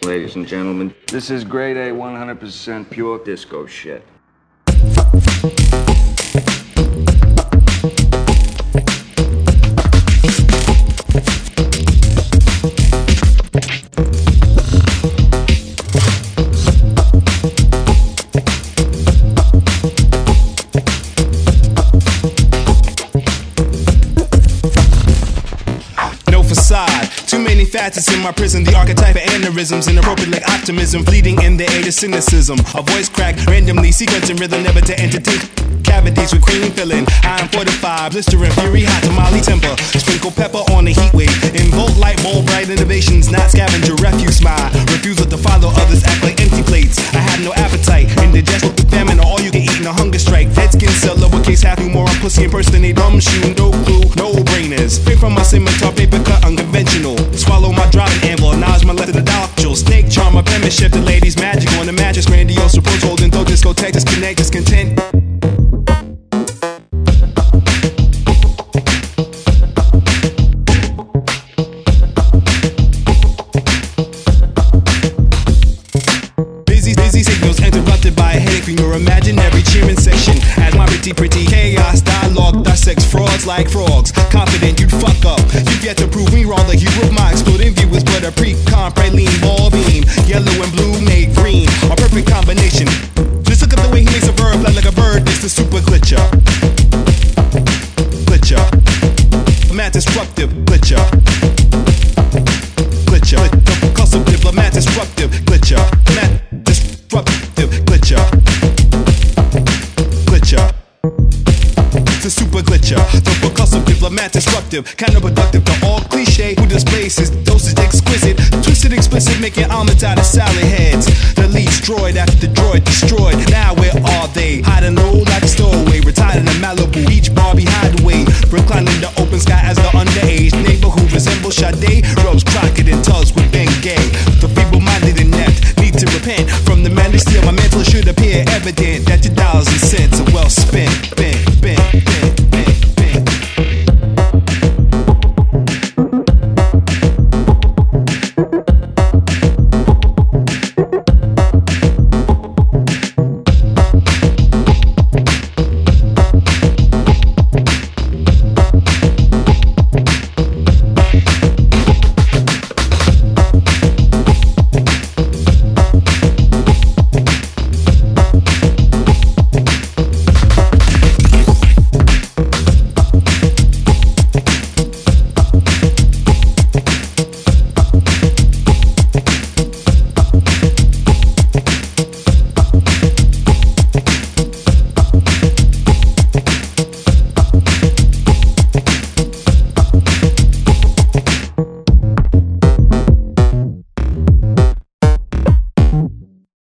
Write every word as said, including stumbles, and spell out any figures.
ladies and gentlemen. This is grade A, one hundred percent pure disco shit. Too many facets in my prison, the archetype of aneurysms, inappropriate like optimism, fleeting in the age of cynicism. A voice crack, randomly sequencing rhythm, never to entertain cavities with cream filling. I am forty-five, blistering fury, hot tamale temper. Sprinkle pepper on the heat wave. Invoke light, bold, bright innovations, not scavenger, refuse my refusal to follow others, act like empty plates. I have no appetite, indigestion, famine, or all you can eat in a hunger strike. Dead skin cell, lowercase, half humor, I'm pussy impersonate, dumb shoe, no clue, no brainers. Straight from my scimitar, paper cut, unconventional. Swallow my driving anvil, acknowledge my left of the doctoral. Snake charmer, penmanship, the ladies magic on the mattress, grandiose approach, holding though discotheque, disconnect, discontent. Busy, busy signals interrupted by a headache from your imaginary cheering section. As my pretty, pretty chaos dialogue dissects frauds like frogs. Confident you'd fuck up, you've yet to prove me wrong. The hue of my exploding view is but a pre-con praline ball beam. Yellow and blue made green, a perfect combination. Just look at the way he makes a verb fly like a bird. It's the super glitcher. Glitcher. Mat disruptive glitcher. Glitcher. The percussive diplomat disruptive glitcher. Mat disruptive glitcher. Glitcher. It's a super glitcher, the percussive diplomat disruptive, counterproductive to all cliche. Who displays his dosage exquisite, twisted explicit, making omelets out of salad heads. The lead destroyed after the droid destroyed. Now where are they? Hiding low like a stowaway, retired in a Malibu beach Barbie hideaway, reclining the open sky as the